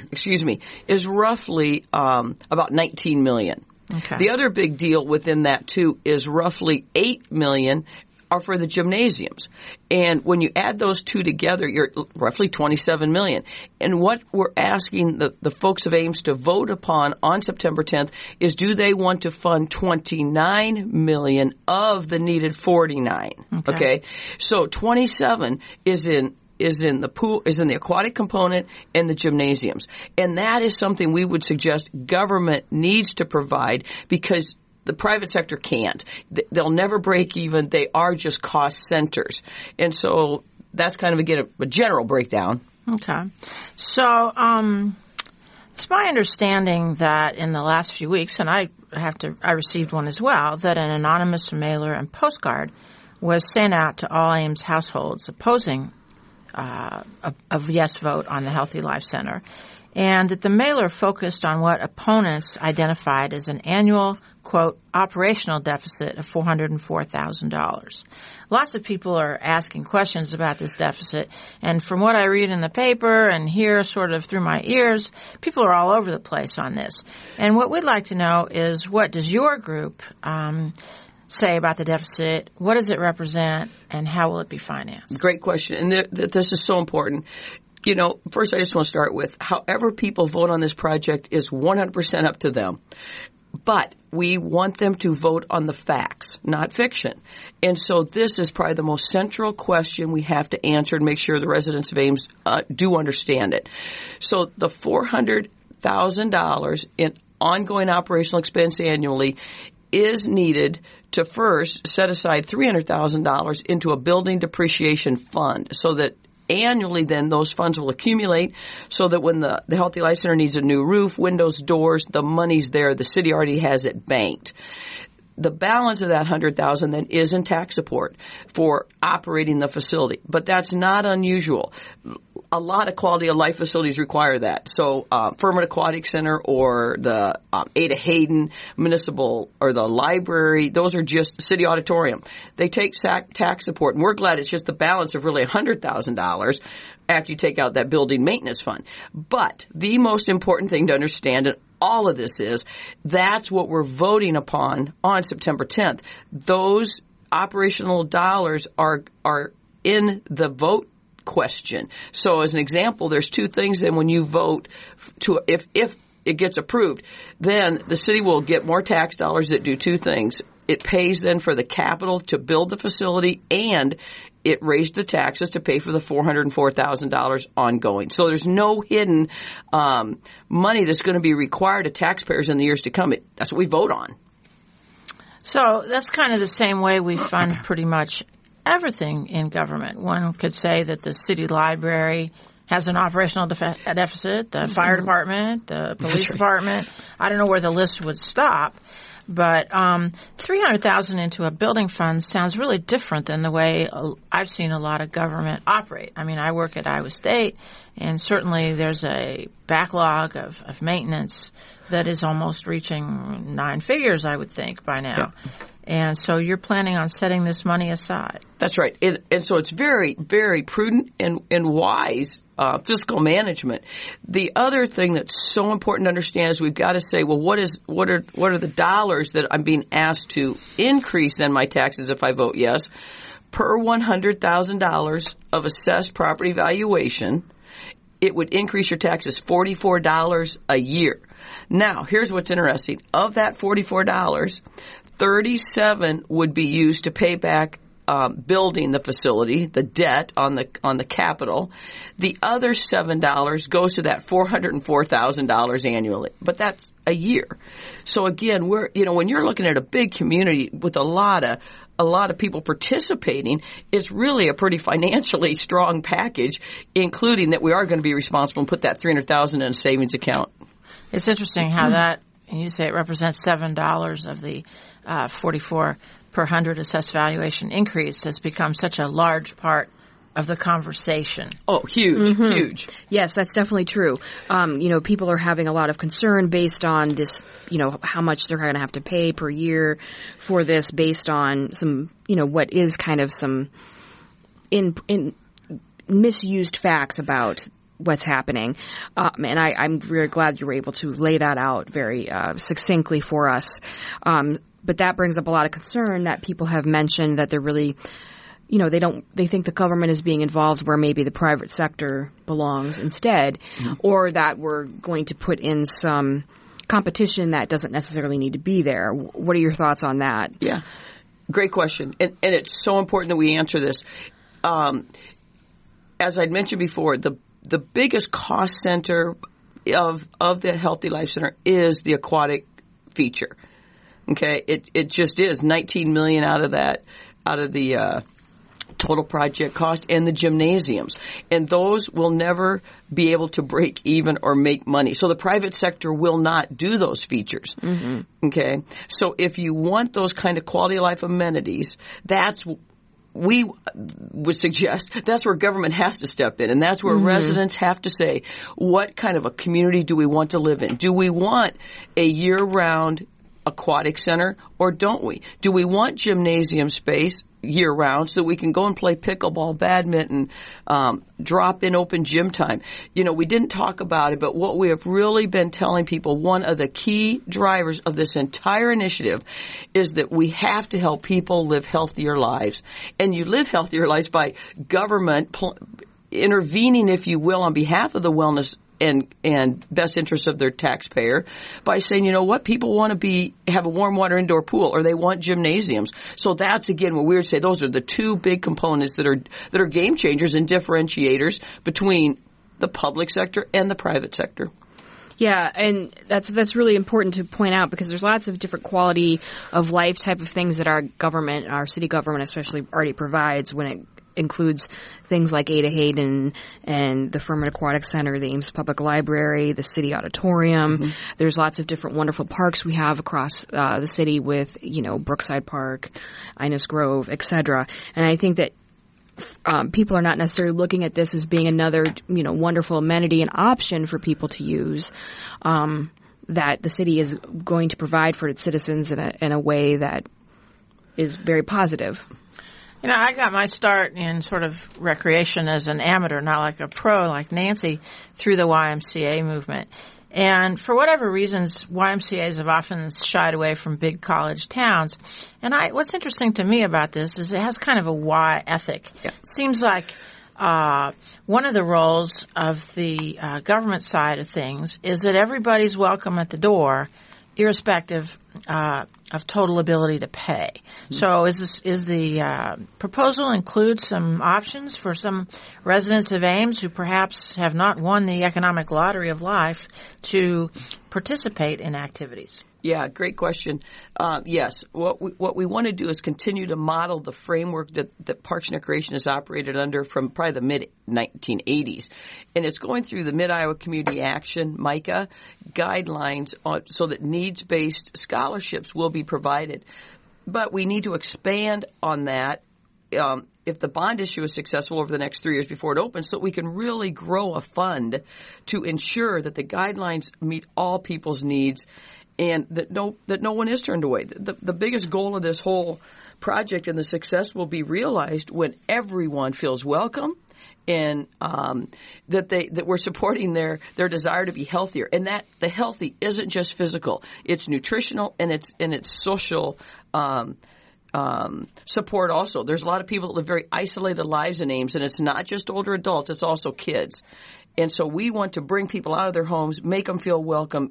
F: about $19 million.
E: Okay.
F: The other big deal within that too is roughly $8 million are for the gymnasiums. And when you add those two together, you're roughly $27 million. And what we're asking the folks of Ames to vote upon on September 10th is, do they want to fund $29 million of the needed 49? Okay? So 27 is in the pool, is in the aquatic component and the gymnasiums. And that is something we would suggest government needs to provide, because the private sector can't. They'll never break even. They are just cost centers. And so that's kind of, again, a general breakdown.
E: Okay. So it's my understanding that in the last few weeks, and I received one as well, that an anonymous mailer and postcard was sent out to all Ames households opposing a yes vote on the Healthy Life Center, and that the mailer focused on what opponents identified as an annual, quote, operational deficit of $404,000. Lots of people are asking questions about this deficit, and from what I read in the paper and hear sort of through my ears, people are all over the place on this. And what we'd like to know is, what does your group say about the deficit? What does it represent, and how will it be financed?
F: Great question, and this is so important. First I just want to start with, however people vote on this project is 100% up to them. But we want them to vote on the facts, not fiction. And so this is probably the most central question we have to answer and make sure the residents of Ames do understand it. So the $400,000 in ongoing operational expense annually is needed to first set aside $300,000 into a building depreciation fund so that annually then those funds will accumulate so that when the Healthy Life Center needs a new roof, windows, doors, the money's there. The city already has it banked. The balance of that $100,000 then is in tax support for operating the facility. But that's not unusual. A lot of quality of life facilities require that. So Furman Aquatic Center or the Ada Hayden Municipal or the library, those are just city auditorium. They take tax support, and we're glad it's just the balance of really $100,000 after you take out that building maintenance fund. But the most important thing to understand in all of this is that's what we're voting upon on September 10th. Those operational dollars are in the vote question. So as an example, there's two things then when you vote to if it gets approved, then the city will get more tax dollars that do two things. It pays then for the capital to build the facility, and it raised the taxes to pay for the $404,000 ongoing. So there's no hidden money that's going to be required of taxpayers in the years to come. That's what we vote on.
E: So that's kind of the same way we fund pretty much everything in government. One could say that the city library has an operational deficit, the fire department, the police department. I don't know where the list would stop. But $300,000 into a building fund sounds really different than the way I've seen a lot of government operate. I mean, I work at Iowa State, and certainly there's a backlog of maintenance that is almost reaching 9 figures, I would think, by now. Yeah. And so you're planning on setting this money aside.
F: That's right. And so it's very, very prudent and wise fiscal management. The other thing that's so important to understand is we've got to say, well, what are the dollars that I'm being asked to increase in my taxes if I vote yes? Per $100,000 of assessed property valuation, it would increase your taxes $44 a year. Now, here's what's interesting. Of that $44, $37 would be used to pay back building the facility, the debt on the capital. The other $7 goes to that $404,000 annually, but that's a year. So again, when you're looking at a big community with a lot of people participating, it's really a pretty financially strong package, including that we are going to be responsible and put that $300,000 in a savings account.
E: It's interesting how that, and you say it represents $7 of the 44 per 100 assessed valuation increase has become such a large part of the conversation.
F: Oh, huge, huge.
D: Yes, that's definitely true. People are having a lot of concern based on this, how much they're going to have to pay per year for this based on some, what is kind of some in misused facts about what's happening. And I'm very glad you were able to lay that out very succinctly for us. But that brings up a lot of concern that people have mentioned that they're really, they think the government is being involved where maybe the private sector belongs instead, or that we're going to put in some competition that doesn't necessarily need to be there. What are your thoughts on that?
F: Yeah. Great question. And it's so important that we answer this. As I'd mentioned before, the biggest cost center of the Healthy Life Center is the aquatic feature. Okay, it just is $19 million out of the total project cost, and the gymnasiums, and those will never be able to break even or make money. So the private sector will not do those features. Okay, so if you want those kind of quality of life amenities, we would suggest that's where government has to step in, and that's where residents have to say, what kind of a community do we want to live in? Do we want a year-round aquatic center, or don't we? Do we want gymnasium space year-round so we can go and play pickleball, badminton, drop in open gym time? We didn't talk about it, but what we have really been telling people, one of the key drivers of this entire initiative is that we have to help people live healthier lives. And you live healthier lives by government intervening, if you will, on behalf of the wellness and best interest of their taxpayer by saying, people want to have a warm water indoor pool, or they want gymnasiums. So that's, again, what we would say those are the two big components that are game changers and differentiators between the public sector and the private sector.
D: Yeah, and that's really important to point out, because there's lots of different quality of life type of things that our government, our city government especially, already provides when it includes things like Ada Hayden and the Furman Aquatic Center, the Ames Public Library, the City Auditorium. Mm-hmm. There's lots of different wonderful parks we have across the city with, Brookside Park, Inez Grove, etc. And I think that people are not necessarily looking at this as being another, wonderful amenity and option for people to use, that the city is going to provide for its citizens in a way that is very positive.
E: I got my start in sort of recreation as an amateur, not like a pro like Nancy, through the YMCA movement. And for whatever reasons, YMCAs have often shied away from big college towns. And what's interesting to me about this is it has kind of a Y ethic. Yeah. It seems like one of the roles of the government side of things is that everybody's welcome at the door, irrespective of total ability to pay. Mm-hmm. So is the proposal include some options for some residents of Ames who perhaps have not won the economic lottery of life to participate in activities?
F: Yeah, great question. Yes, what we want to do is continue to model the framework that Parks and Recreation has operated under from probably the mid-1980s. And it's going through the Mid-Iowa Community Action, MICA, guidelines so that needs-based scholarships will be provided. But we need to expand on that if the bond issue is successful over the next 3 years before it opens, so we can really grow a fund to ensure that the guidelines meet all people's needs and that no one is turned away. The biggest goal of this whole project and the success will be realized when everyone feels welcome and that we're supporting their desire to be healthier, and that the healthy isn't just physical; it's nutritional and it's social support also. There's a lot of people that live very isolated lives in Ames, and it's not just older adults; it's also kids. And so we want to bring people out of their homes, make them feel welcome,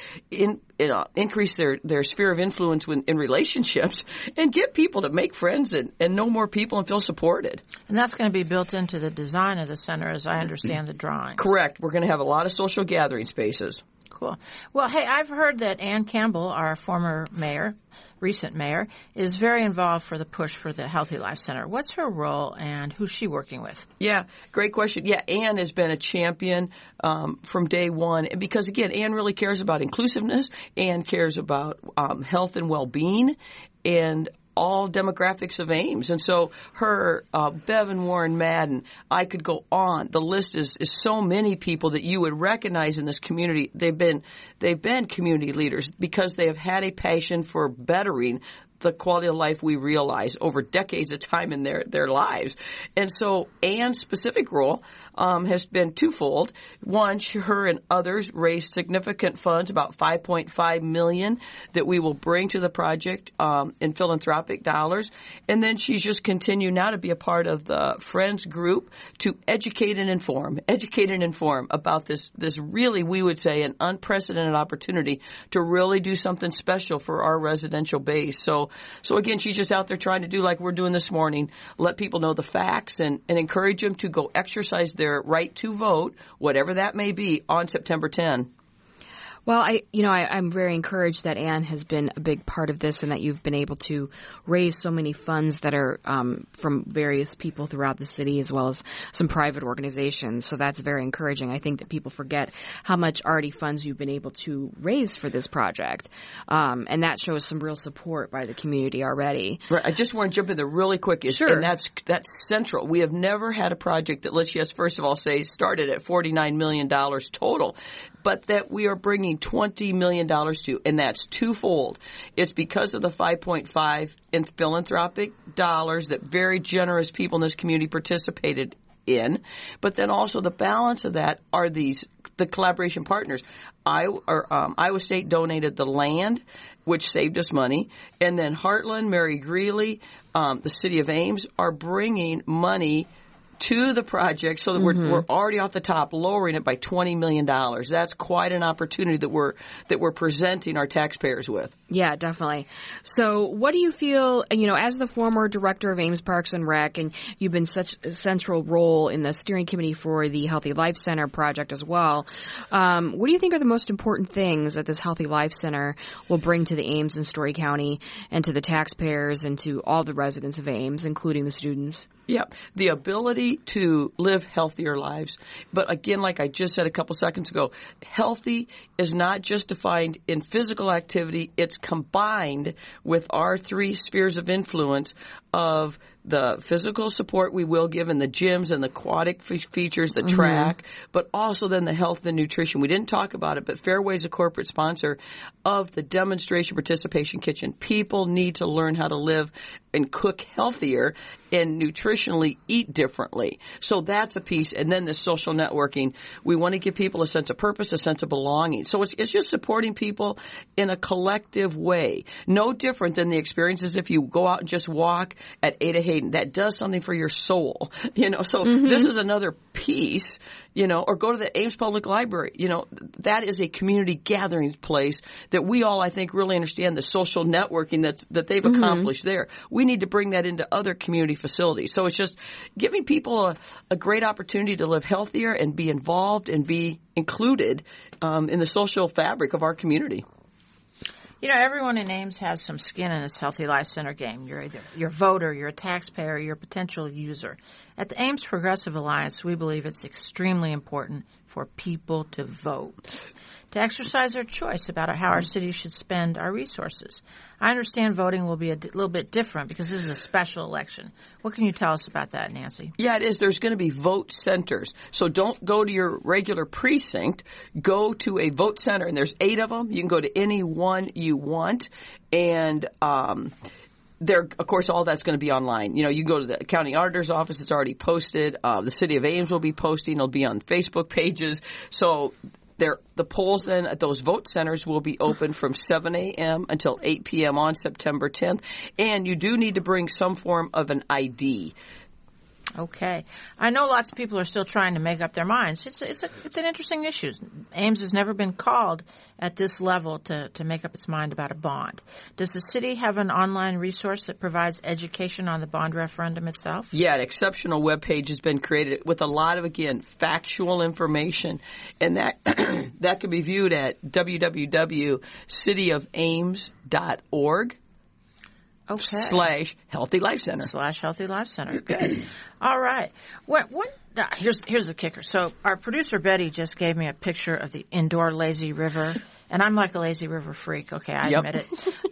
F: increase their sphere of influence in relationships, and get people to make friends and know more people and feel supported.
E: And that's going to be built into the design of the center, as I understand the drawings.
F: Correct. We're going to have a lot of social gathering spaces.
E: Cool. Well, hey, I've heard that Ann Campbell, our former mayor, recent mayor, is very involved for the push for the Healthy Life Center. What's her role and who's she working with?
F: Yeah, great question. Yeah, Ann has been a champion from day one because, again, Ann really cares about inclusiveness. Ann cares about health and well-being and all demographics of Ames. And so her, Bevan Warren Madden, I could go on. The list is so many people that you would recognize in this community. They've been community leaders because they have had a passion for bettering the quality of life we realize over decades of time in their lives. And so Ann's specific role has been twofold. One, her and others raised significant funds, about $5.5 million, that we will bring to the project in philanthropic dollars. And then she's just continued now to be a part of the Friends group to educate and inform about this really, we would say, an unprecedented opportunity to really do something special for our residential base. So again, she's just out there trying to do like we're doing this morning, let people know the facts and encourage them to go exercise their right to vote, whatever that may be, on September 10.
D: Well, I'm very encouraged that Ann has been a big part of this and that you've been able to raise so many funds that are from various people throughout the city as well as some private organizations. So that's very encouraging. I think that people forget how much already funds you've been able to raise for this project. And that shows some real support by the community already.
F: Right. I just want to jump in there really quick.
D: Sure.
F: And that's central. We have never had a project that, let's just first of all say, started at $49 million total. but that we are bringing $20 million to, and that's twofold. It's because of the $5.5 in philanthropic dollars that very generous people in this community participated in, but then also the balance of that are the collaboration partners. Iowa State donated the land, which saved us money, and then Heartland, Mary Greeley, the City of Ames are bringing money to the project so that we're already off the top, lowering it by $20 million. That's quite an opportunity that we're presenting our taxpayers with.
D: Yeah, definitely. So what do you feel, as the former director of Ames Parks and Rec, and you've been such a central role in the steering committee for the Healthy Life Center project as well, what do you think are the most important things that this Healthy Life Center will bring to the Ames and Story County and to the taxpayers and to all the residents of Ames, including the students?
F: Yeah, the ability to live healthier lives. But again, like I just said a couple seconds ago, healthy is not just defined in physical activity. It's combined with our three spheres of influence of the physical support we will give in the gyms and the aquatic features, the track, but also then the health and nutrition. We didn't talk about it, but Fairway is a corporate sponsor of the demonstration participation kitchen. People need to learn how to live and cook healthier and nutritionally eat differently. So that's a piece. And then the social networking. We want to give people a sense of purpose, a sense of belonging. So it's just supporting people in a collective way. No different than the experiences if you go out and just walk at Ada Hayden. That does something for your soul. So this is another piece, or go to the Ames Public Library. That is a community gathering place that we all, I think, really understand the social networking that they've accomplished there. We need to bring that into other community facilities. So it's just giving people a great opportunity to live healthier and be involved and be included in the social fabric of our community.
E: Everyone in Ames has some skin in this Healthy Life Center game. You're a voter, you're a taxpayer, you're a potential user. At the Ames Progressive Alliance, we believe it's extremely important for people to vote, to exercise their choice about how our city should spend our resources. I understand voting will be a little bit different because this is a special election. What can you tell us about that, Nancy?
F: Yeah, it is. There's going to be vote centers. So don't go to your regular precinct. Go to a vote center, and there's 8 of them. You can go to any one you want, and of course, all that's going to be online. You can go to the county auditor's office. It's already posted. The city of Ames will be posting. It'll be on Facebook pages. So the polls then at those vote centers will be open from 7 a.m. until 8 p.m. on September 10th. And you do need to bring some form of an ID.
E: Okay. I know lots of people are still trying to make up their minds. It's an interesting issue. Ames has never been called at this level to make up its mind about a bond. Does the city have an online resource that provides education on the bond referendum itself? Yeah,
F: an exceptional webpage has been created with a lot of, again, factual information. And that that can be viewed at www.cityofames.org.
E: Okay.
F: /Healthy Life Center.
E: /Healthy Life Center. Good. All right. Here's the kicker. So our producer Betty just gave me a picture of the indoor lazy river, and I'm like a lazy river freak. Okay, I admit it.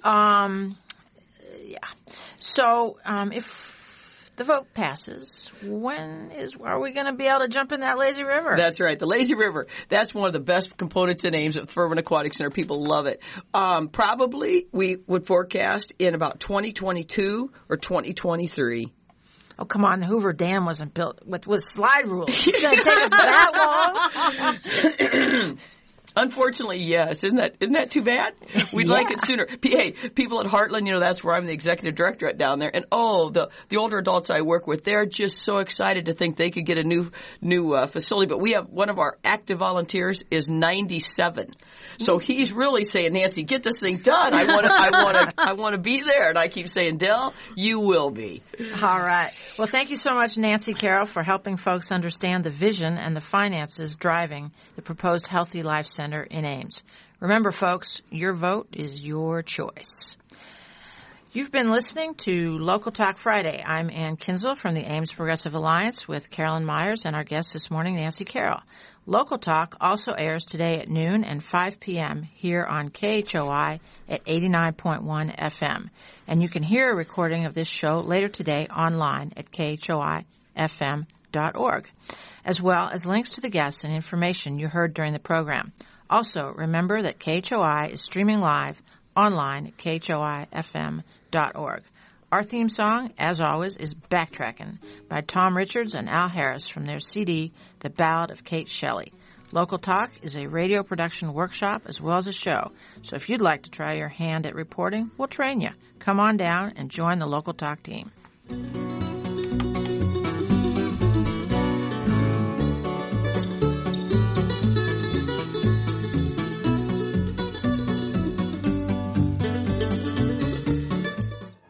E: Yeah. So if the vote passes, are we going to be able to jump in that lazy river?
F: That's right. The lazy river. That's one of the best components in Ames at Fervent Aquatic Center. People love it. Probably we would forecast in about 2022 or 2023.
E: Oh, come on. The Hoover Dam wasn't built with slide rules. It's going to take us that long?
F: Unfortunately, yes. Isn't that too bad? We'd like it sooner. Hey, people at Heartland, that's where I'm the executive director at down there. And the older adults I work with, they're just so excited to think they could get a new facility. But we have one of our active volunteers is 97. So he's really saying, Nancy, get this thing done. I want to be there. And I keep saying, Del, you will be.
E: All right. Well, thank you so much, Nancy Carroll, for helping folks understand the vision and the finances driving the proposed Healthy Life Center in Ames. Remember, folks, your vote is your choice. You've been listening to Local Talk Friday. I'm Ann Kinsel from the Ames Progressive Alliance with Carolyn Myers and our guest this morning, Nancy Carroll. Local Talk also airs today at noon and 5 p.m. here on KHOI at 89.1 FM. And you can hear a recording of this show later today online at KHOIFM.org, as well as links to the guests and information you heard during the program. Also, remember that KHOI is streaming live online at khoifm.org. Our theme song, as always, is Backtrackin' by Tom Richards and Al Harris from their CD, The Ballad of Kate Shelley. Local Talk is a radio production workshop as well as a show, so if you'd like to try your hand at reporting, we'll train you. Come on down and join the Local Talk team.